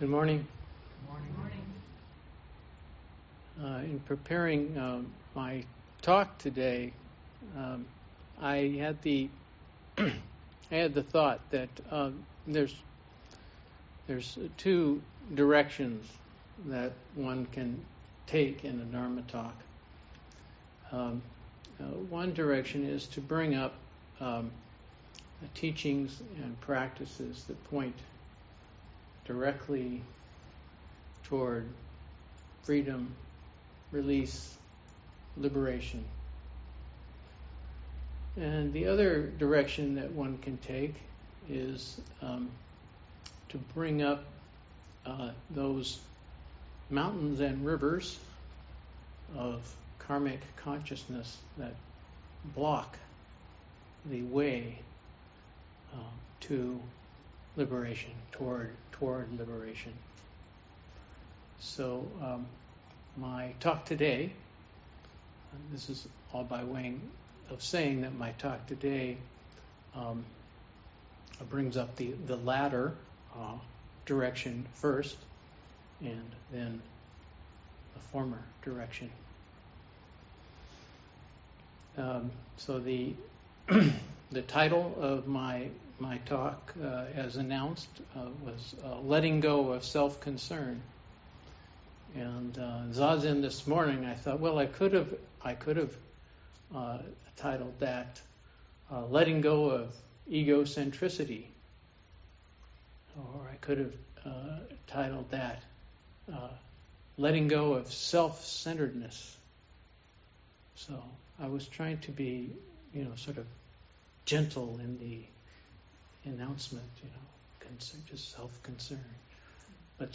Good morning. Morning. In preparing my talk today, I had the thought that there's two directions that one can take in a Dharma talk. One direction is to bring up teachings and practices that point directly toward freedom, release, liberation. And the other direction that one can take is to bring up those mountains and rivers of karmic consciousness that block the way to liberation, toward liberation. So my talk today, this is all by way of saying that my talk today brings up the latter direction first, and then the former direction. So the the title of my talk, as announced, was "Letting Go of Self-Concern." And Zazen this morning, I thought, well, I could have titled that "Letting Go of Egocentricity," or I could have titled that "Letting Go of Self-Centeredness." So I was trying to be, sort of gentle in the announcement, just self-concern, but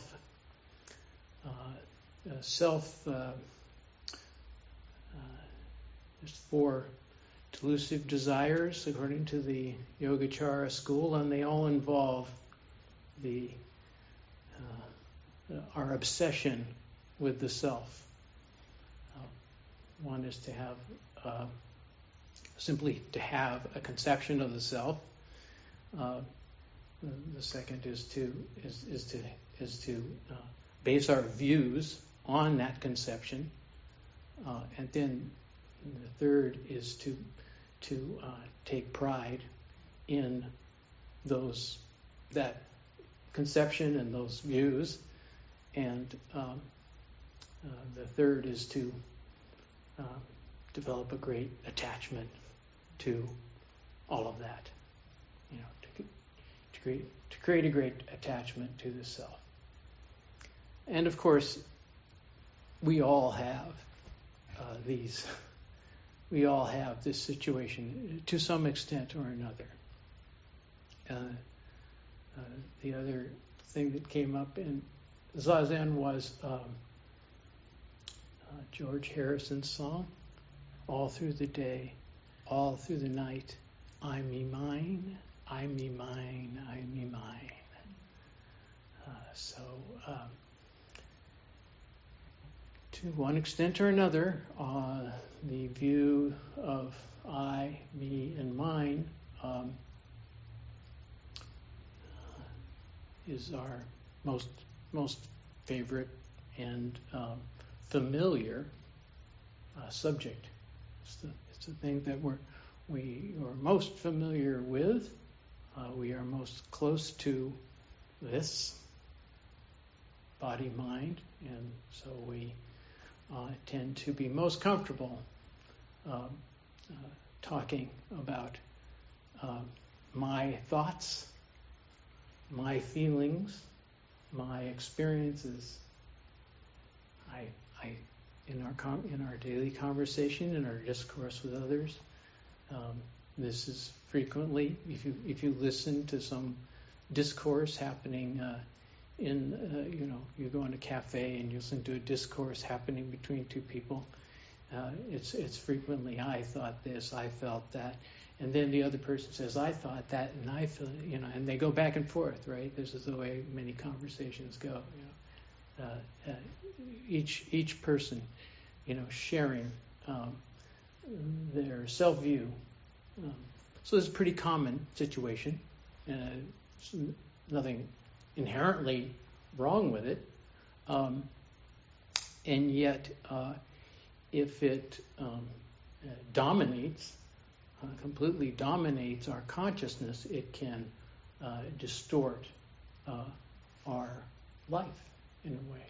there's 4 delusive desires according to the Yogacara school, and they all involve our obsession with the self. One is to have simply to have a conception of the self. The second is to base our views on that conception, and then the third is to take pride in that conception and those views, and the third is to develop a great attachment to all of that, to create a great attachment to the self. And of course, we all have this situation to some extent or another. The other thing that came up in Zazen was George Harrison's song, "All through the day, all through the night, I me mine, I me mine, I me mine." To one extent or another, the view of I, me, and mine is our most favorite and familiar subject. It's the thing that we are most familiar with. We are most close to this body, mind, and so we tend to be most comfortable talking about my thoughts, my feelings, my experiences. In our daily conversation, in our discourse with others, this is frequently, if you listen to some discourse happening you go in a cafe and you listen to a discourse happening between two people, it's frequently, I thought this, I felt that, and then the other person says, I thought that, and I feel, and they go back and forth, right? This is the way many conversations go. Each person, sharing their self-view. So it's a pretty common situation. It's nothing inherently wrong with it. And yet, if it completely dominates our consciousness, it can distort our life in a way.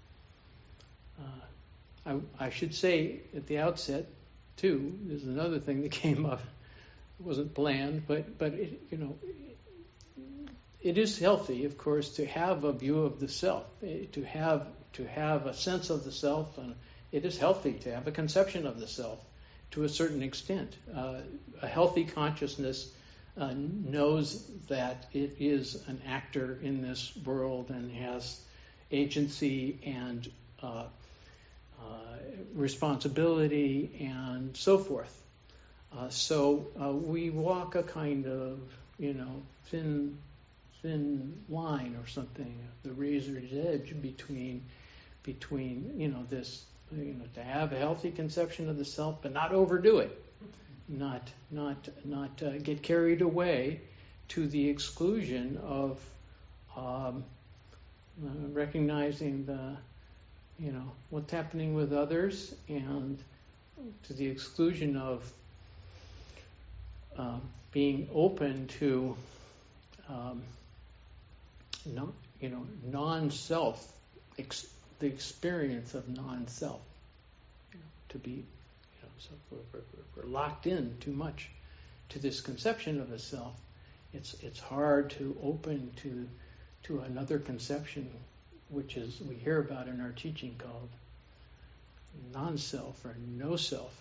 I should say at the outset, too, there's another thing that came up. It wasn't planned, but it, it is healthy, of course, to have a view of the self, to have a sense of the self, and it is healthy to have a conception of the self to a certain extent. A healthy consciousness knows that it is an actor in this world and has agency and responsibility and so forth. So we walk a kind of, thin line or something, the razor's edge between this, to have a healthy conception of the self, but not overdo it, not get carried away to the exclusion of recognizing the, what's happening with others, and to the exclusion of being open to non-self, the experience of non-self. To be, so we're locked in too much to this conception of a self. It's hard to open to another conception, which is we hear about in our teaching, called non-self or no self.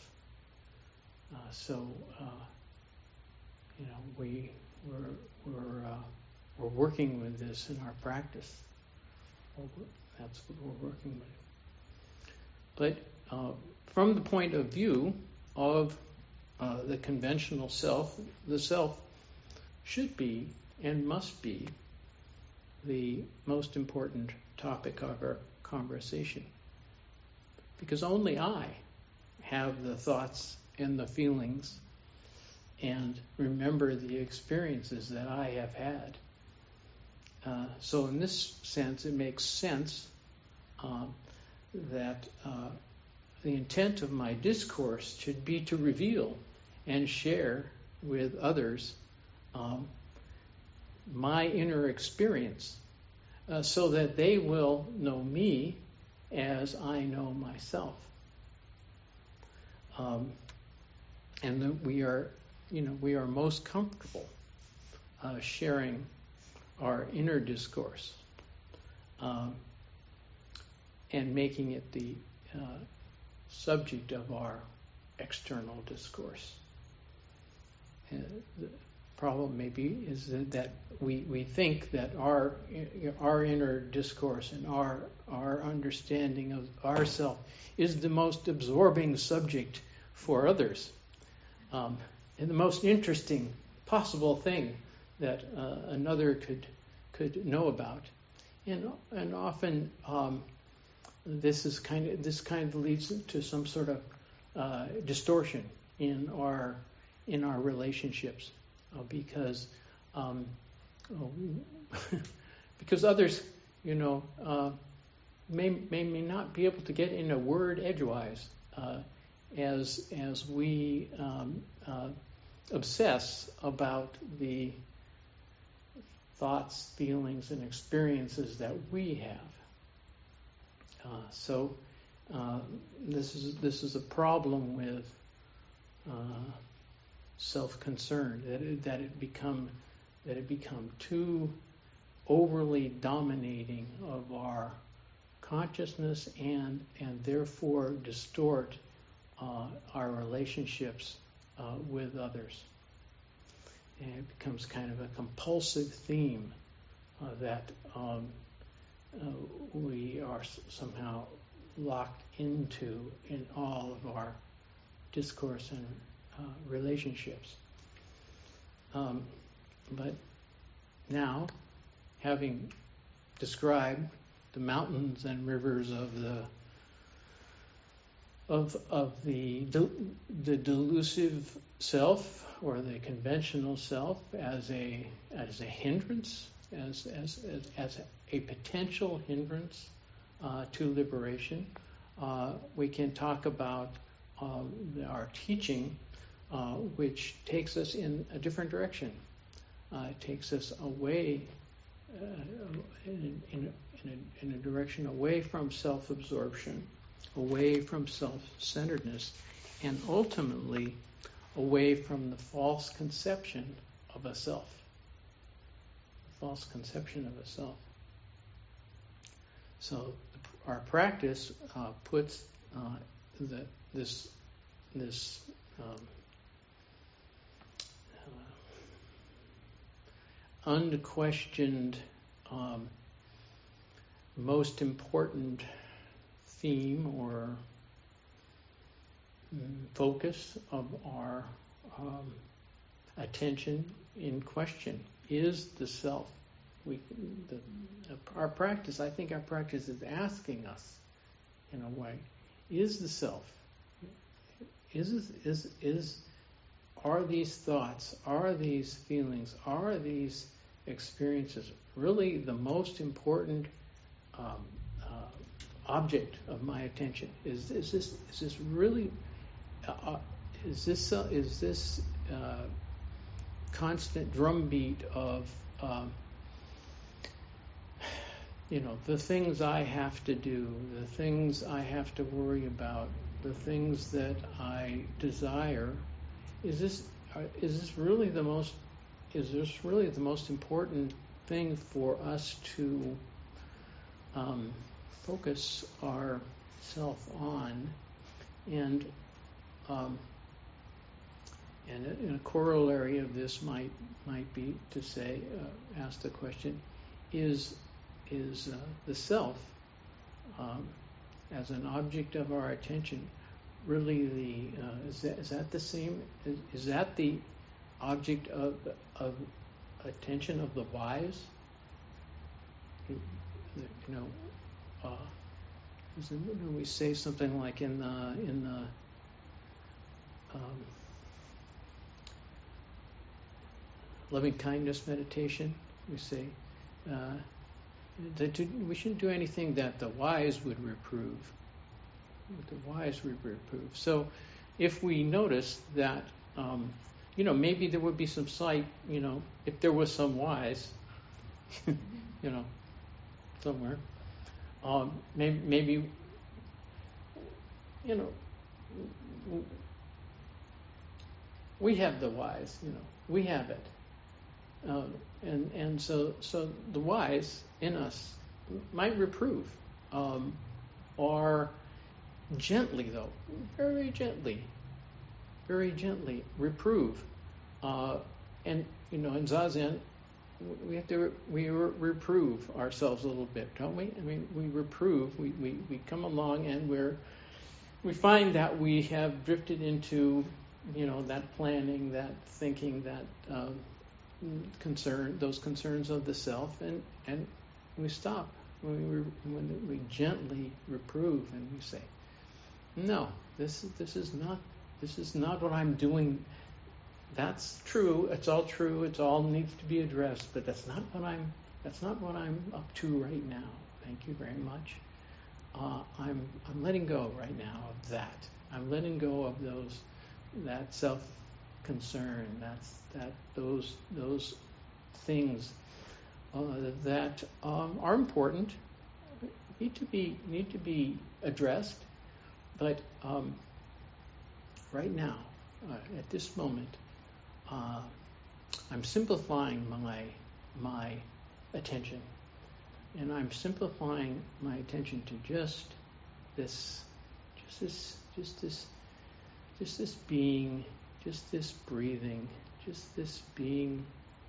We're working with this in our practice. That's what we're working with. But from the point of view of the conventional self, the self should be and must be the most important topic of our conversation. Because only I have the thoughts and the feelings and remember the experiences that I have had. So in this sense, it makes sense that the intent of my discourse should be to reveal and share with others my inner experience, so that they will know me as I know myself. And that we are most comfortable sharing our inner discourse and making it the subject of our external discourse. The problem maybe is that we think that our inner discourse and our understanding of ourself is the most absorbing subject for others, and the most interesting possible thing that another could know about, and often this kind of leads to some sort of distortion in our relationships, because others may not be able to get in a word edgewise as we obsess about the thoughts, feelings, and experiences that we have. So this is a problem with self-concern, that it become too overly dominating of our consciousness and therefore distort our relationships with others. And it becomes kind of a compulsive theme that we are somehow locked into in all of our discourse and relationships. But now, having described the mountains and rivers of the delusive self, or the conventional self, as a hindrance as a potential hindrance to liberation. We can talk about our teaching, which takes us in a different direction. It takes us away in a direction away from self-absorption, away from self-centeredness, and ultimately away from the false conception of a self. False conception of a self. So our practice puts this unquestioned most important theme or focus of our attention in question is the self. Our practice, I think our practice is asking us, in a way, is the self, are these thoughts, are these feelings, are these experiences really the most important object of my attention? Is this really is this constant drumbeat of the things I have to do, the things I have to worry about, the things that I desire? Is this really the most important thing for us to focus ourself on? And a corollary of this might be to say, ask the question: is the self as an object of our attention really is that the same? Is that the object of attention of the wise? We say something like in the loving kindness meditation, we say that we shouldn't do anything that the wise would reprove. So if we notice that, maybe there would be some sight, if there was some wise, somewhere, maybe, we have the wise, we have it. And so the wise in us might reprove, or gently, though, very gently reprove. And in Zazen, we reprove ourselves a little bit, don't we? I mean, we reprove. We come along and we find that we have drifted into that planning, that thinking, that concern, those concerns of the self, and we stop when we gently reprove and we say, no, this is not what I'm doing. That's true. It's all true. It all needs to be addressed, but that's not what I'm up to right now. Thank you very much. I'm letting go right now of that. I'm letting go of that self-concern. Those things that are important, need to be addressed, but right now, at this moment, I'm simplifying my attention, and I'm simplifying my attention to just this being, just this breathing, just this being.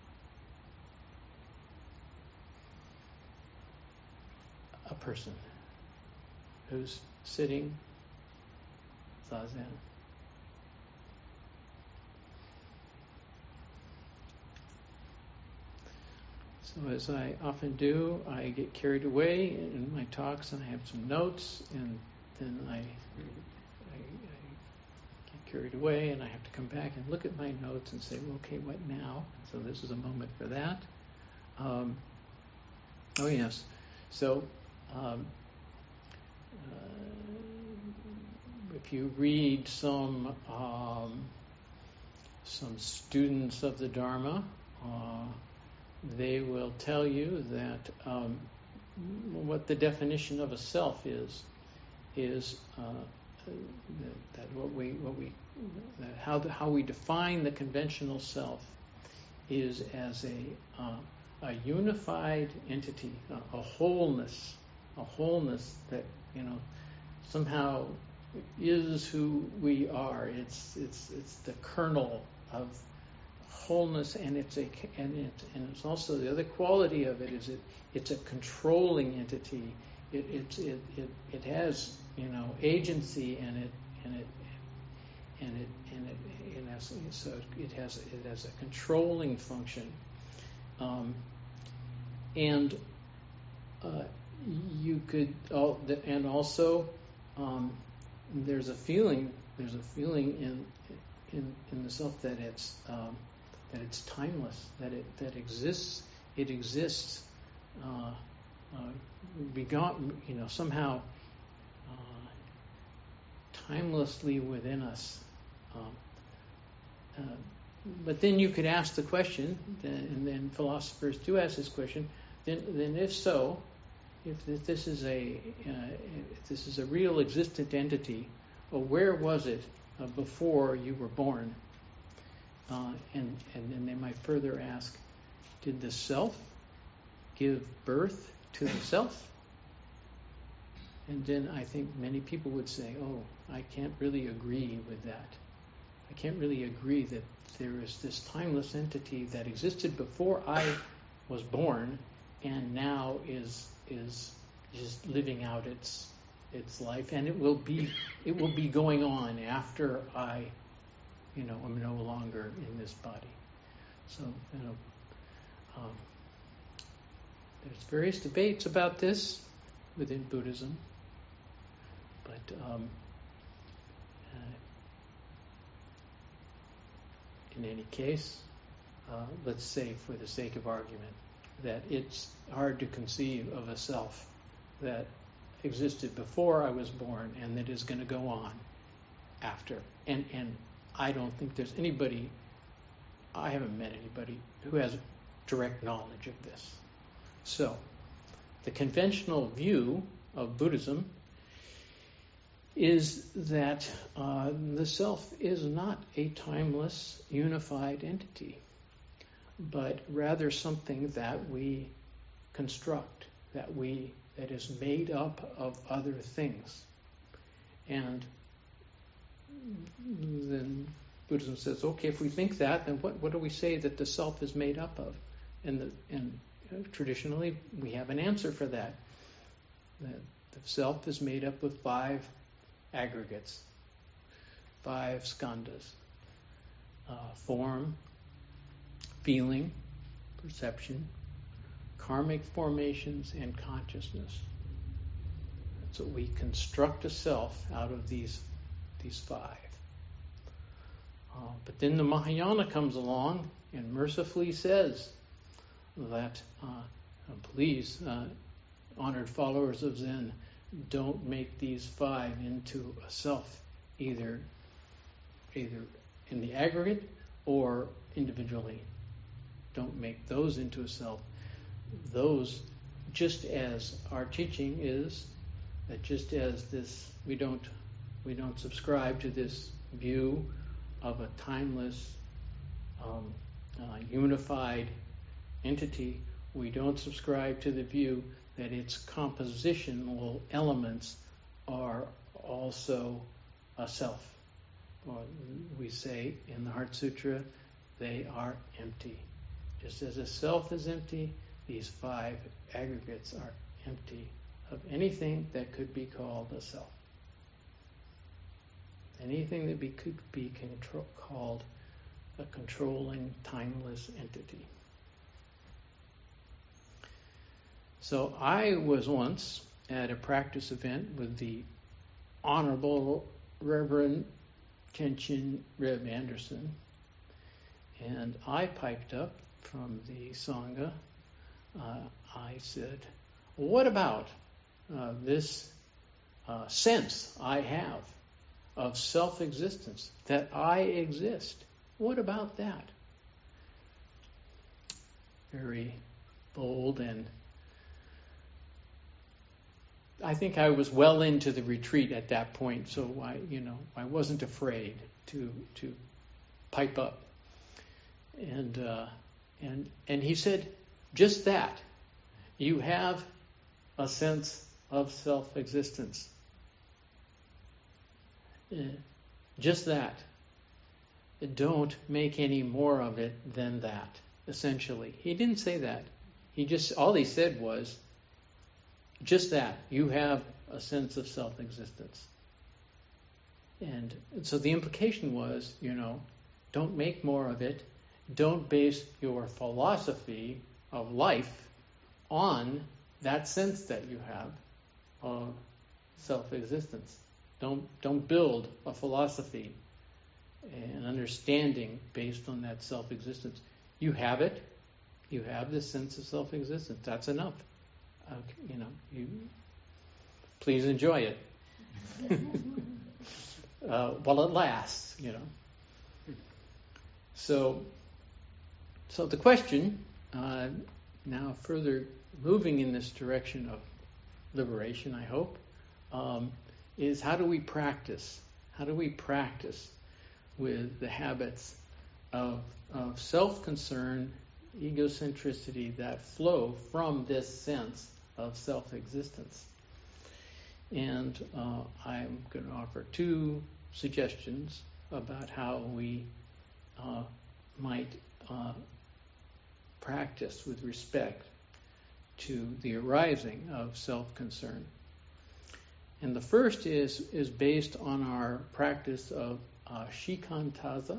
A person who's sitting zazen. So as I often do, I get carried away in my talks, and I have some notes, and then I get carried away, and I have to come back and look at my notes and say, well, okay, what now? So this is a moment for that. Oh yes. So if you read some students of the Dharma, they will tell you that what the definition of a self is that how we define the conventional self is as a unified entity, a wholeness that somehow is who we are. It's the kernel of wholeness, and it's also the other quality of it is it's a controlling entity. It has agency so it has a controlling function, and you could and also there's a feeling in the self that it's timeless, that it exists somehow timelessly within us. But then you could ask the question, and then philosophers do ask this question. Then if so, if this is a real existent entity, well, where was it before you were born? And then they might further ask, did the self give birth to the self? And then I think many people would say, oh, I can't really agree with that. I can't really agree that there is this timeless entity that existed before I was born and now is just living out its life, and it will be going on after I am no longer in this body. So there's various debates about this within Buddhism, but in any case, let's say for the sake of argument that it's hard to conceive of a self that existed before I was born and that is going to go on after. And I don't think there's anybody, I haven't met anybody who has direct knowledge of this. So, the conventional view of Buddhism is that the self is not a timeless, unified entity, but rather something that we construct, that is made up of other things. And then Buddhism says, okay, if we think that, then what do we say that the self is made up of? And traditionally, we have an answer for that. The self is made up of 5 aggregates, 5 skandhas: form, feeling, perception, karmic formations, and consciousness. So we construct a self out of these 5. But then the Mahayana comes along and mercifully says that, please, honored followers of Zen, don't make these 5 into a self, either in the aggregate or individually. Don't make those into a self. Those, just as our teaching is, that just as this, we don't subscribe to this view of a timeless, unified entity. We don't subscribe to the view that its compositional elements are also a self. Or we say in the Heart Sutra, they are empty. Just as a self is empty, these 5 aggregates are empty of anything that could be called a self. Anything that could be called a controlling, timeless entity. So I was once at a practice event with the Honorable Reverend Kenshin Reb Anderson, and I piped up from the Sangha I said, what about this sense I have of self-existence, that I exist? What about that? Very bold, and I think I was well into the retreat at that point, so I wasn't afraid to pipe up. And he said, just that. You have a sense of self-existence. Just that. Don't make any more of it than that, essentially. He didn't say that. All he said was, just that. You have a sense of self-existence. And so the implication was, don't make more of it. Don't base your philosophy of life on that sense that you have of self-existence. Don't build a philosophy and understanding based on that self-existence. You have it. You have this sense of self-existence. That's enough. You please enjoy it while it lasts. So the question, now further moving in this direction of liberation, I hope, is how do we practice? How do we practice with the habits of self-concern, egocentricity that flow from this sense of self-existence? And I'm going to offer two suggestions about how we might practice with respect to the arising of self-concern. And the first is based on our practice of shikantaza,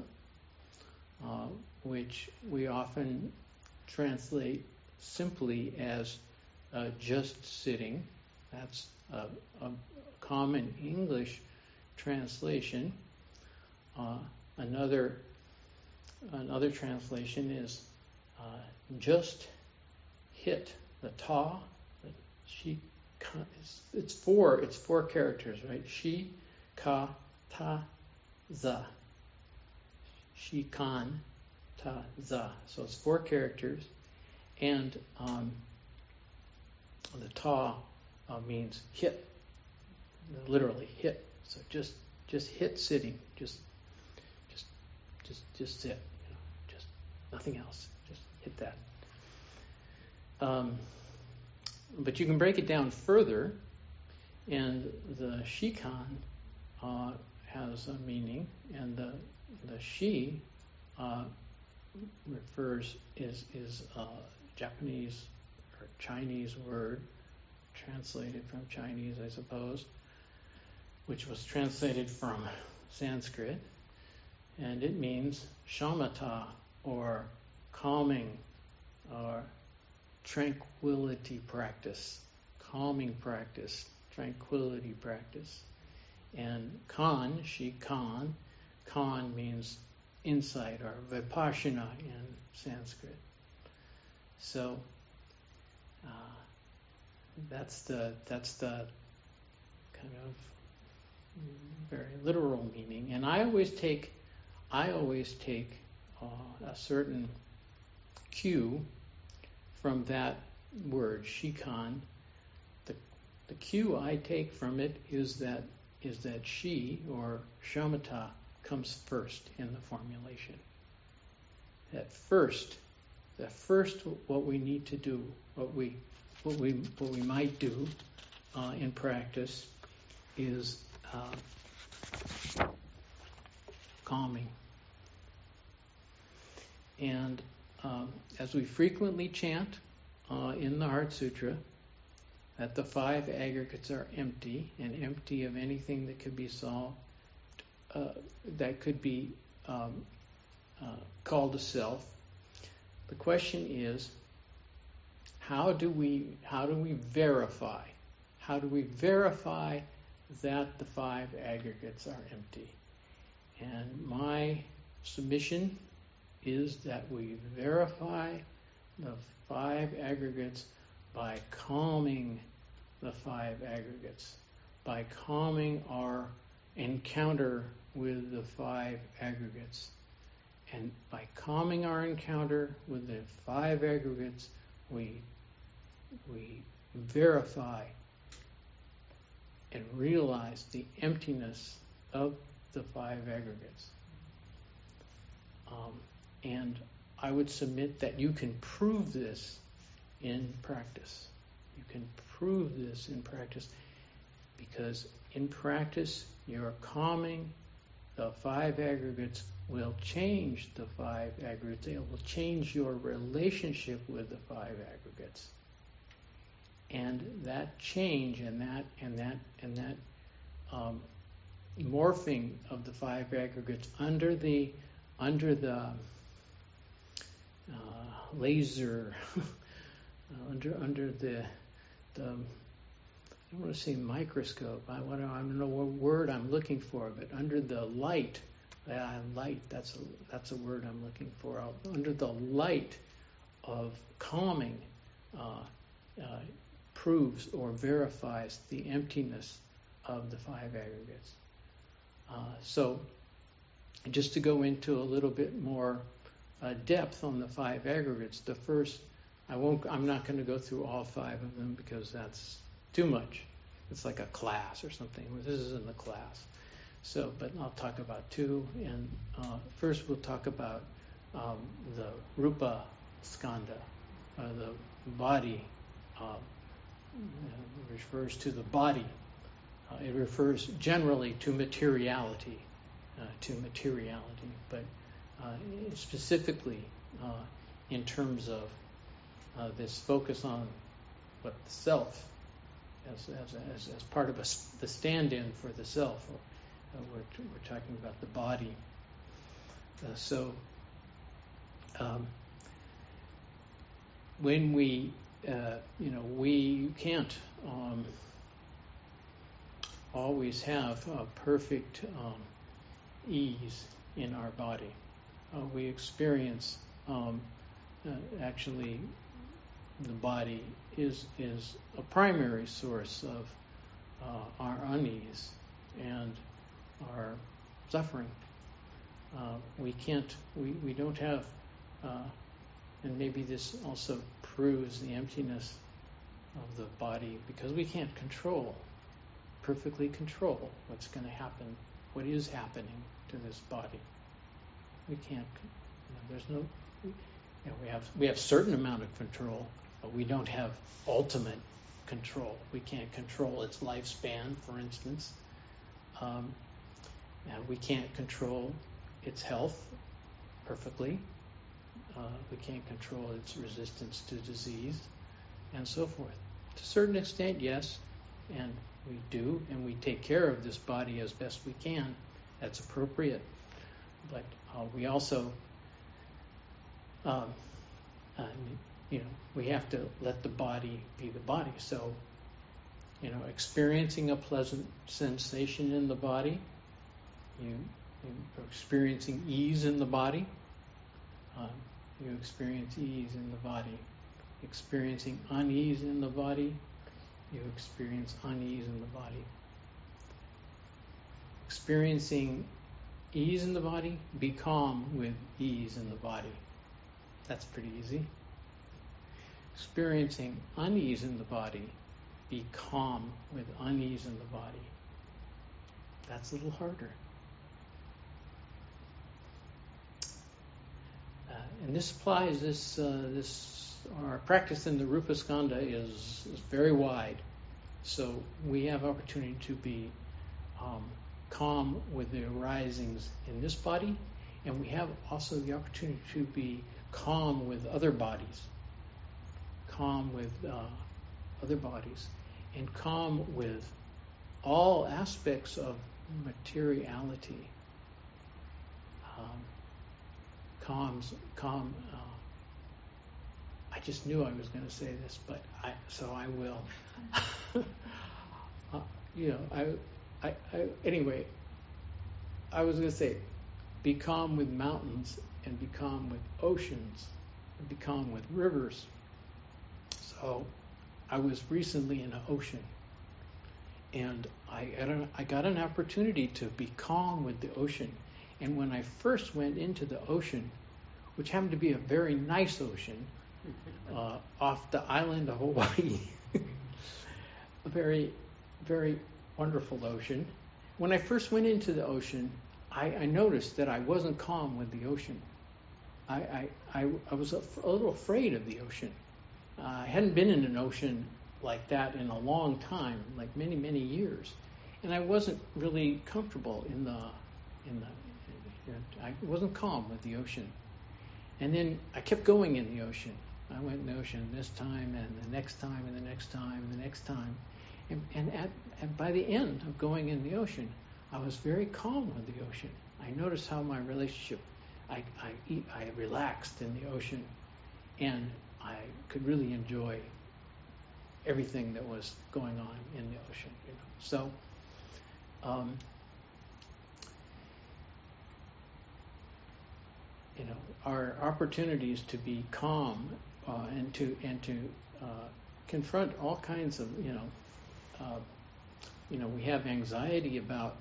which we often translate simply as just sitting. That's a common English translation. Another translation is just hit. The ta, the shi, ka, it's four characters, right? Shi, ka, ta, za. Shi, kan, ta, za. So it's four characters, and the ta means hit, literally hit. So just hit sitting, just sit, just nothing else, just hit that. But you can break it down further, and the shikan has a meaning, and the shi is a Japanese or Chinese word, translated from Chinese, I suppose, which was translated from Sanskrit, and it means shamatha, or calming, or tranquility practice, calming practice, tranquility practice. And kan means insight, or vipassana in Sanskrit. So that's the kind of very literal meaning. And I always take a certain cue from that word, shikan. The cue I take from it is that shi, or shamatha, comes first in the formulation. That first, what we need to do, what we might do in practice is calming. And as we frequently chant in the Heart Sutra, that the five aggregates are empty, and empty of anything that could be solved, that could be called a self. The question is, how do we verify? How do we verify that the five aggregates are empty? And my submission is that we verify the 5 aggregates by calming the 5 aggregates, by calming our encounter with the 5 aggregates. And by calming our encounter with the 5 aggregates, we verify and realize the emptiness of the 5 aggregates. And I would submit that you can prove this in practice. You can prove this in practice because in practice your calming the 5 aggregates will change the 5 aggregates. It will change your relationship with the 5 aggregates. And that change and that morphing of the 5 aggregates under the laser, under the I don't want to say microscope. I don't know what word I'm looking for, but under the light, that's a word I'm looking for. Under the light of calming, proves or verifies the emptiness of the 5 aggregates. So, just to go into a little bit more depth on the 5 aggregates, the first, I'm not going to go through all 5 of them because that's too much. It's like a class or something. This isn't a class. So, but I'll talk about 2. And first we'll talk about the Rupa Skandha, the body. Refers to the body. It refers generally to materiality, but specifically in terms of this focus on what the self, as part of the stand-in for the self. We're talking about the body. When we can't always have perfect ease in our body. We experience actually the body is a primary source of our unease and our suffering. We don't have, and maybe this also proves the emptiness of the body because we can't perfectly control what's going to happen, what is happening to this body. We can't, there's no, we have certain amount of control, but we don't have ultimate control. We can't control its lifespan, for instance. And we can't control its health perfectly. We can't control its resistance to disease, and so forth. To a certain extent, yes, and we do, and we take care of this body as best we can. That's appropriate. But we also, we have to let the body be the body. So, experiencing a pleasant sensation in the body, you experiencing ease in the body. You experience ease in the body. Experiencing unease in the body, you experience unease in the body. Experiencing ease in the body, be calm with ease in the body. That's pretty easy. Experiencing unease in the body, be calm with unease in the body. That's a little harder. And this applies, our practice in the Rupa Skandha is very wide. So we have opportunity to be calm with the arisings in this body, and we have also the opportunity to be calm with other bodies, and calm with all aspects of materiality. I just knew I was going to say this, so I will. Anyway, I was going to say, be calm with mountains and be calm with oceans. be calm with rivers. So I was recently in the ocean, and I got an opportunity to be calm with the ocean. And when I first went into the ocean, which happened to be a very nice ocean, off the island of Hawaii, a very, very wonderful ocean. When I first went into the ocean, I noticed that I wasn't calm with the ocean. I was a little afraid of the ocean. I hadn't been in an ocean like that in a long time, like many, many years, and I wasn't really comfortable I wasn't calm with the ocean. And then I kept going in the ocean. I went in the ocean this time, and the next time, and the next time, and the next time. And by the end of going in the ocean, I was very calm with the ocean. I noticed how my relationship, I relaxed in the ocean, and I could really enjoy everything that was going on in the ocean. So, our opportunities to be calm and to confront all kinds of we have anxiety about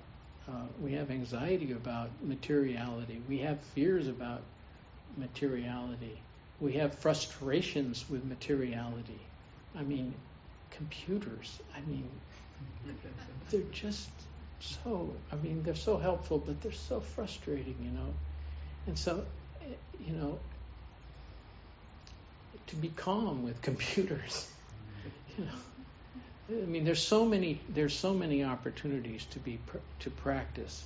materiality. We have fears about materiality. We have frustrations with materiality. I mean, computers. I mean, they're just so. I mean, they're so helpful, but they're so frustrating. And so, to be calm with computers. I mean, there's so many opportunities to practice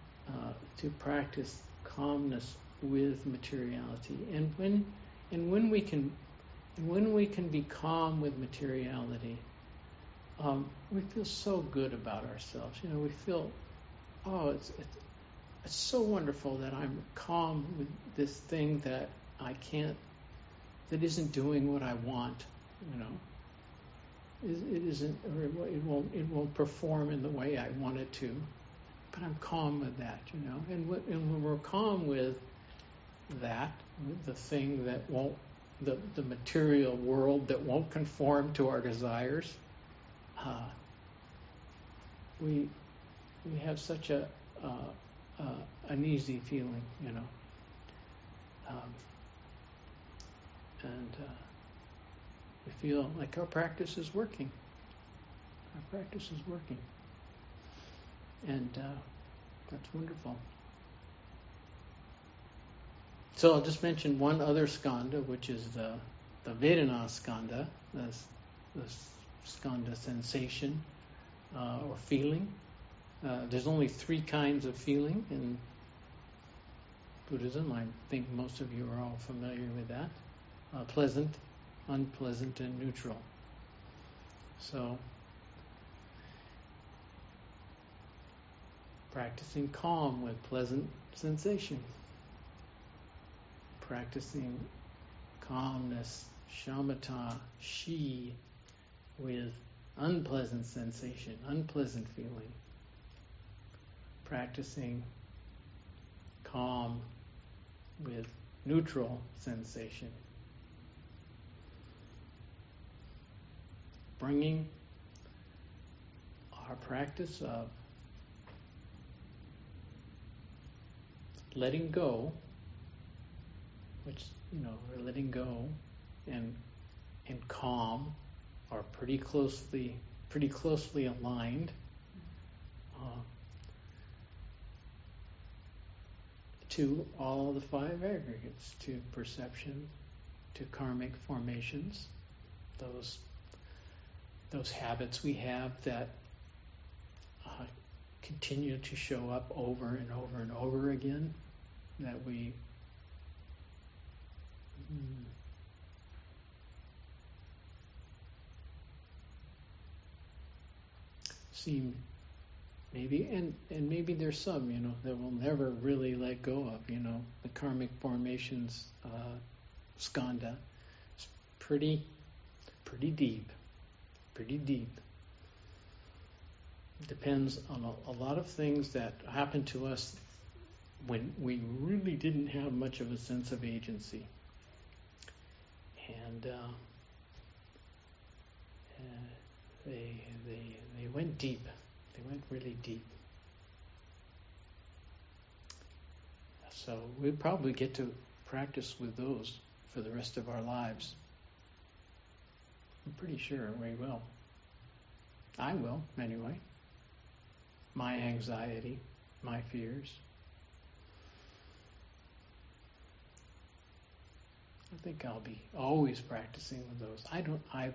calmness with materiality, and when we can be calm with materiality, we feel so good about ourselves. We feel, it's so wonderful that I'm calm with this thing that that isn't doing what I want. It isn't, or it won't perform in the way I want it to, but I'm calm with that, And when we're calm with that, with the thing that won't, the material world that won't conform to our desires, we have such an easy feeling, and we feel like our practice is working. Our practice is working. And that's wonderful. So I'll just mention one other skanda, which is the Vedana skanda, the skanda sensation or feeling. There's only 3 kinds of feeling in Buddhism. I think most of you are all familiar with that. Pleasant, unpleasant, and neutral. So, practicing calm with pleasant sensation. Practicing calmness, shamatha, shi, with unpleasant sensation, unpleasant feeling. Practicing calm with neutral sensation. Bringing our practice of letting go, which, we're letting go, and calm are pretty closely aligned. To all the 5 aggregates, to perception, to karmic formations, those habits we have that continue to show up over and over and over again, that we seem maybe, and maybe there's some, that we'll never really let go of, the karmic formations skanda. It's pretty deep. Depends on a lot of things that happened to us when we really didn't have much of a sense of agency. and they went deep. They went really deep. So we'll probably get to practice with those for the rest of our lives. I'm pretty sure we will. I will, anyway. My anxiety, my fears. I think I'll be always practicing with those. I've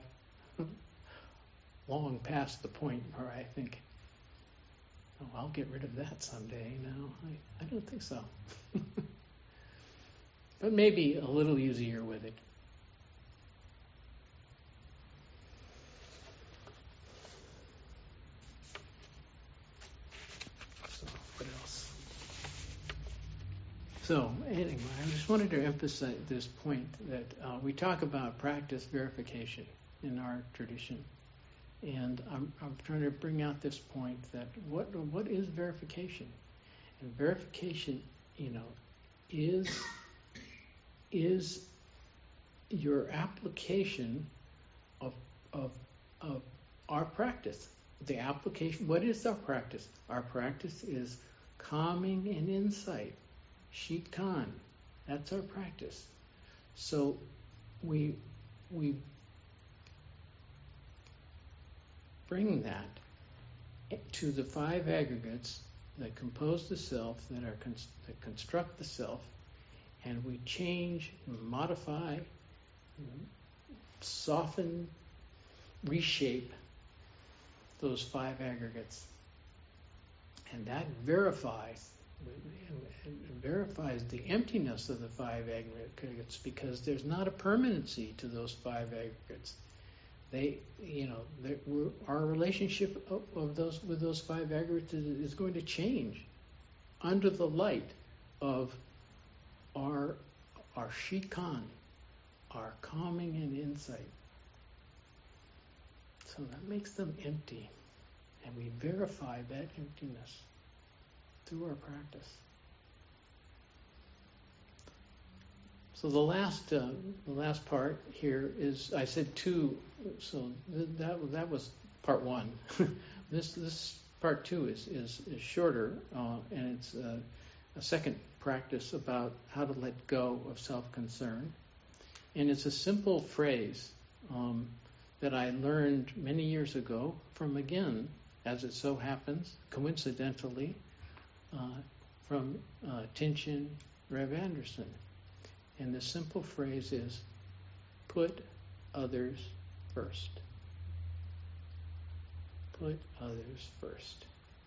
long past the point where I think, oh, I'll get rid of that someday. No, I don't think so. But maybe a little easier with it. So, what else? So, anyway, I just wanted to emphasize this point that we talk about practice verification in our tradition. And I'm trying to bring out this point that what is verification? And verification, is your application of our practice. The application. What is our practice? Our practice is calming and insight. Shikan. That's our practice. So we bring that to the five aggregates that compose the self, that construct the self, and we change, modify, soften, reshape those five aggregates. And that verifies the emptiness of the five aggregates, because there's not a permanency to those five aggregates. Our relationship with those five aggregates is going to change under the light of our shikan, our calming and insight. So that makes them empty, and we verify that emptiness through our practice. So the last part here is, I said two. So that was part one. This part two is shorter, and it's a second practice about how to let go of self-concern. And it's a simple phrase that I learned many years ago from, again, as it so happens, coincidentally, from Tinchin Rev Anderson. And the simple phrase is, put others first. Put others first.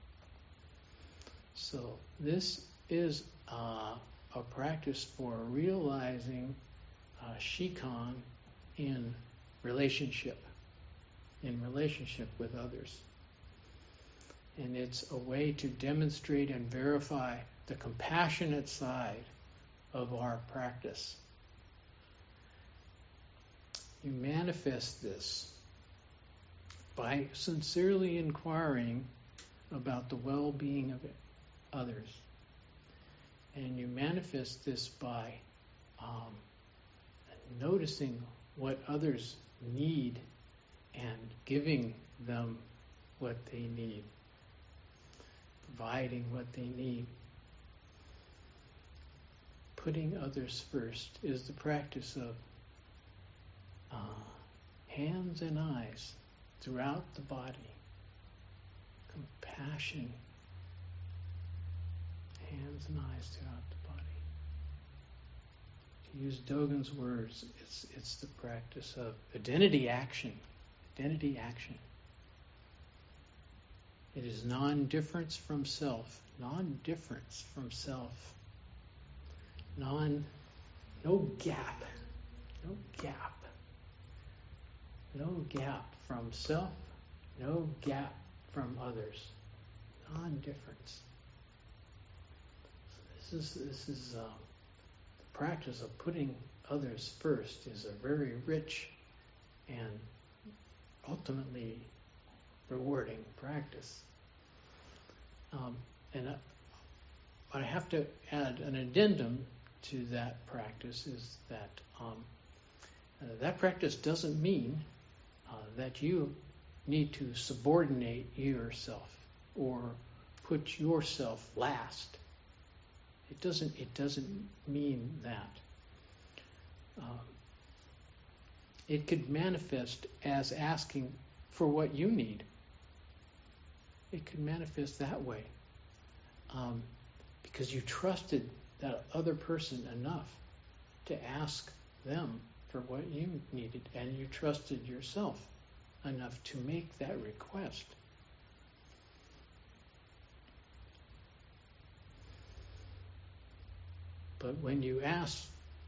So this is a practice for realizing shikan in relationship with others. And it's a way to demonstrate and verify the compassionate side of our practice. You manifest this by sincerely inquiring about the well-being of others. And you manifest this by noticing what others need and giving them what they need, providing what they need. Putting others first is the practice of hands and eyes throughout the body. Compassion. Hands and eyes throughout the body. To use Dogen's words, it's the practice of identity action. Identity action. It is non-difference from self. Non-difference from self. No gap. No gap. No gap from self. No gap from others. Non-difference. So this is the practice of putting others first is a very rich and ultimately rewarding practice. And I have to add an addendum to that practice is that That practice doesn't mean that you need to subordinate yourself or put yourself last. It doesn't mean that. It could manifest as asking for what you need. It could manifest that way. Because you trusted that other person enough to ask them for what you needed, and you trusted yourself enough to make that request. But when you ask,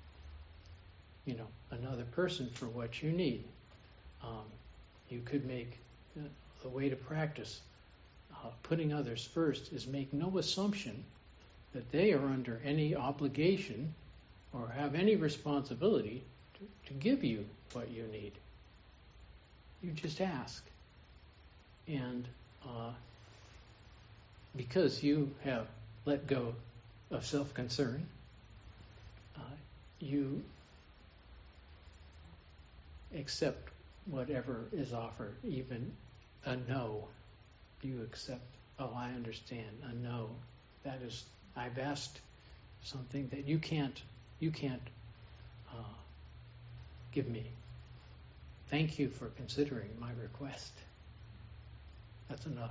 another person for what you need, you could make the way to practice putting others first is make no assumption that they are under any obligation or have any responsibility to give you what you need. You just ask. And because you have let go of self-concern, you accept whatever is offered, even a no. You accept, I understand, a no. That is, I've asked something that you can't give me. Thank you for considering my request. That's enough,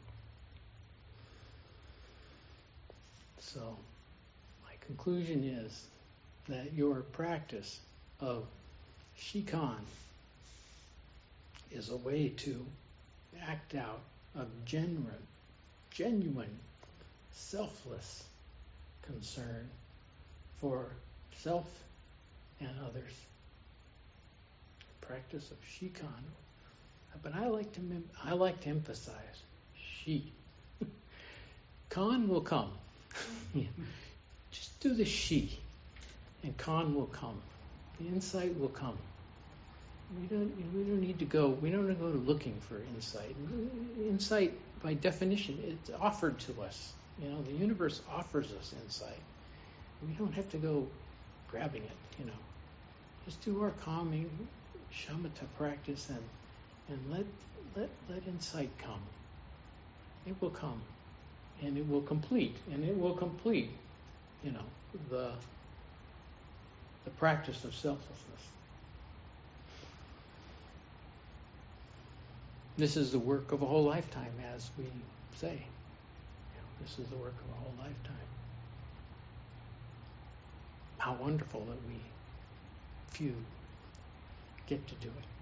So, my conclusion is that your practice of Shikan is a way to act out of genuine, selfless concern for self and others. Practice of Shikan. But I like to emphasize Shi. Kan will come. Just do the Shi, and Kan will come. The insight will come. We don't need to go. We don't need to go looking for insight. Insight, by definition, it's offered to us. The universe offers us insight. We don't have to go grabbing it. Just do our calming shamatha practice and let insight come. It will come, and it will complete, the practice of selflessness. This is the work of a whole lifetime, as we say. This is the work of a whole lifetime. How wonderful that we few get to do it.